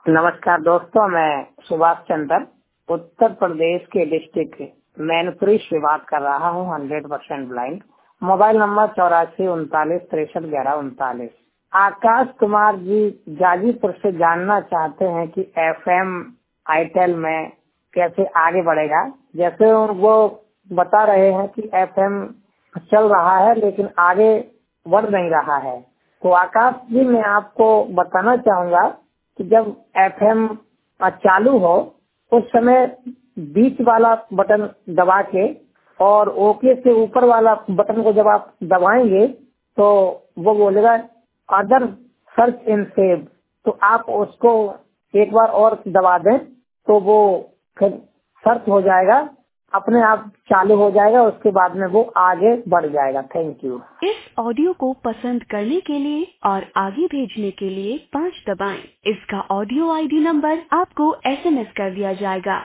नमस्कार दोस्तों, मैं सुभाष चंद्र उत्तर प्रदेश के डिस्ट्रिक्ट मैनपुरी से बात कर रहा हूँ। 100% blind. Mobile number 84 39 63 11 39। Akash Kumar ji Ghazipur से जानना चाहते हैं कि FM आईटेल में कैसे आगे बढ़ेगा। जैसे वो बता रहे हैं कि FM चल रहा है लेकिन आगे बढ़ नहीं रहा है। तो आकाश जी, मैं आपको बताना चाहूंगा कि जब FM चालू हो उस समय बीच वाला बटन दबा के और ओके से ऊपर वाला बटन को जब आप दबाएंगे तो वो बोलेगा अदर सर्च इन सेव। तो आप उसको एक बार और दबा दें तो वो फिर सर्च हो जाएगा, अपने आप चालू हो जाएगा। उसके बाद में वो आगे बढ़ जाएगा। Thank you. इस ऑडियो को पसंद करने के लिए और आगे भेजने के लिए 5 दबाएं। इसका ऑडियो ID नंबर आपको SMS कर दिया जाएगा।